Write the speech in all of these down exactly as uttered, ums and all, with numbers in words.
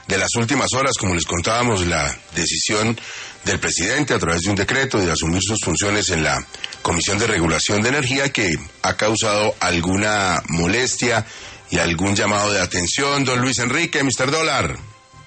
de las últimas horas, como les contábamos, la decisión del presidente a través de un decreto de asumir sus funciones en la Comisión de Regulación de Energía, que ha causado alguna molestia y algún llamado de atención. Don Luis Enrique, mister Dólar.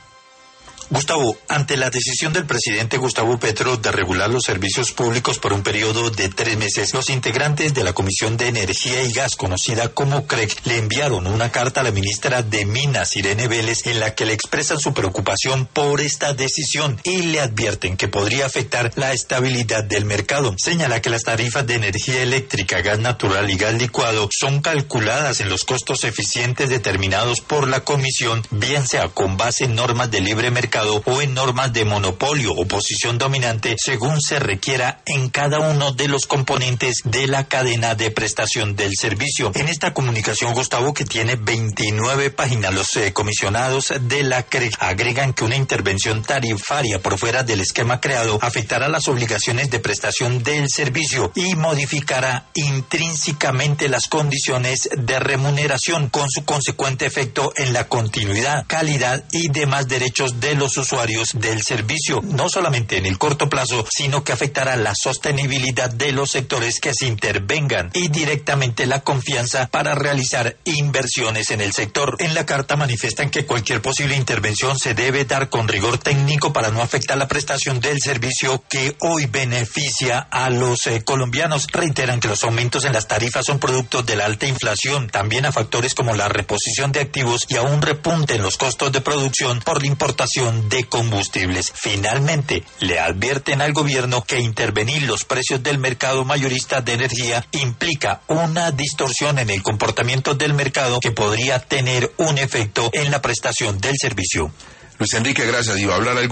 Gustavo, ante la decisión del presidente Gustavo Petro de regular los servicios públicos por un periodo de tres meses, los integrantes de la Comisión de Energía y Gas, conocida como C R E G, le enviaron una carta a la ministra de Minas, Irene Vélez, en la que le expresan su preocupación por esta decisión y le advierten que podría afectar la estabilidad del mercado. Señala que las tarifas de energía eléctrica, gas natural y gas licuado son calculadas en los costos eficientes determinados por la Comisión, bien sea con base en normas de libre mercado o en normas de monopolio o posición dominante, según se requiera en cada uno de los componentes de la cadena de prestación del servicio. En esta comunicación, Gustavo, que tiene veintinueve páginas, los eh, comisionados de la C R E G agregan que una intervención tarifaria por fuera del esquema creado afectará las obligaciones de prestación del servicio y modificará intrínsecamente las condiciones de remuneración, con su consecuente efecto en la continuidad, calidad y demás derechos de los usuarios del servicio, no solamente en el corto plazo, sino que afectará la sostenibilidad de los sectores que se intervengan y directamente la confianza para realizar inversiones en el sector. En la carta manifiestan que cualquier posible intervención se debe dar con rigor técnico para no afectar la prestación del servicio que hoy beneficia a los eh, colombianos. Reiteran que los aumentos en las tarifas son producto de la alta inflación, también a factores como la reposición de activos y a un repunte en los costos de producción por la importación de combustibles. Finalmente, le advierten al gobierno que intervenir los precios del mercado mayorista de energía implica una distorsión en el comportamiento del mercado que podría tener un efecto en la prestación del servicio. Luis Enrique, gracias. Iba a hablar algo